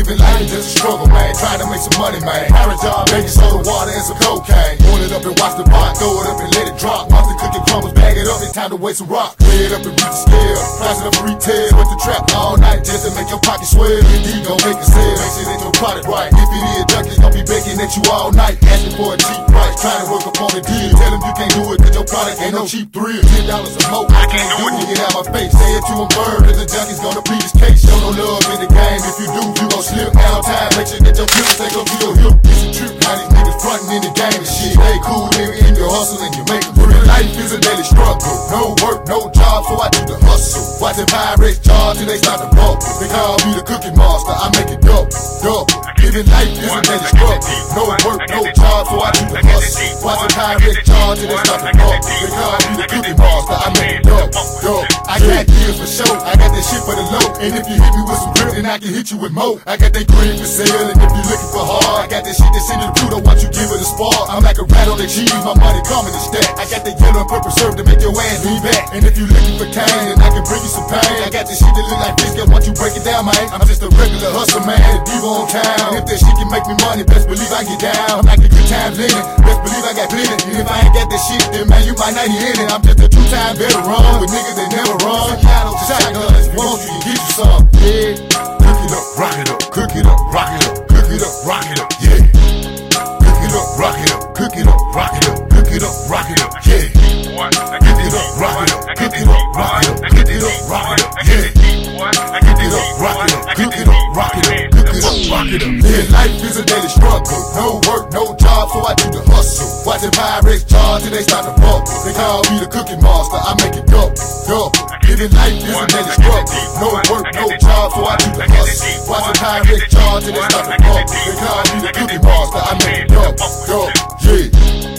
Living life is just a struggle, man. Trying to make some money, man. Pirate job, making soda water and some cocaine. Boil it up and watch the pot, throw it up and let it drop. Once the cookie crumbles, bag it up, it's time to weigh some rock. Weigh it up and reach the scale. Price it up for retail. With the trap all night just to make your pocket swell. Indeed, gon' make it sell. Make sure that your product right. If it is junk, it's gon' be begging at you all night. Asking for a cheap price, trying to work up on the deal. Tell them you can't do it, cause your product ain't no cheap thrill. $10 or more, I can't do it. Get out my face, say it to him bird, cause the junkie's gonna plead his case. Show no love in the game, if you do, you gon' slip. All time, make sure that your pills ain't gon' be your hip. It's a trip, how these niggas frontin' in the game and shit. Stay cool, nigga, in your hustle and you make it real. Life is a daily struggle, no work, no job, so I do the hustle. Watching pirates charge till they start to bubble. They call me the cookie monster, I make it double. Living life is a daily struggle, no work, no job, so I do the hustle. Watching pirates charge till they start to bubble. They call me the cookie monster, I make it double. I got deals for show, I got that shit for the low. And if you hit me with some grip, then I can hit you with more. I got that green for sale, and if you looking for hard, I got that shit that's in the Pluto, once you give it a spark. I'm like a rat on the cheese, my money coming to stack. I got that yellow and purple serve to make your ass lean back. And if you looking for cane, then I can bring you some pain. I got this shit that look like biscuit, once you break it down, man. I'm just a regular hustler, man, the diva on town. If that shit can make me money, best believe I get down. I'm like the good times linen, best believe I got plenty. And if I ain't got that shit, then man, you might not hear it. I'm just a two-time veteran with niggas that never run. Shotguns, won't you get you some? Yeah, cook it up, rock it up, cook it up, rock it up, cook it up, rock it up, yeah. Cook it up, rock it up, cook it up, rock it up, cook it up, rock it up, yeah. Cook it up, rock it up, cook it up, rock it up, cook it up, rock it up, yeah. Cook it up, rock it up, cook it up, rock it up, cook it up, rock it up. Yeah, life is a daily struggle, no work, no job, so I do the hustle. Watching pirates charge till they start to bubble. They call me the cookie monster, I make it double. Living life is a daily struggle, no work, no job, so I do the hustle. Watching pirates charge till they start to bubble. They call me the cookie monster, I make it double. Yeah.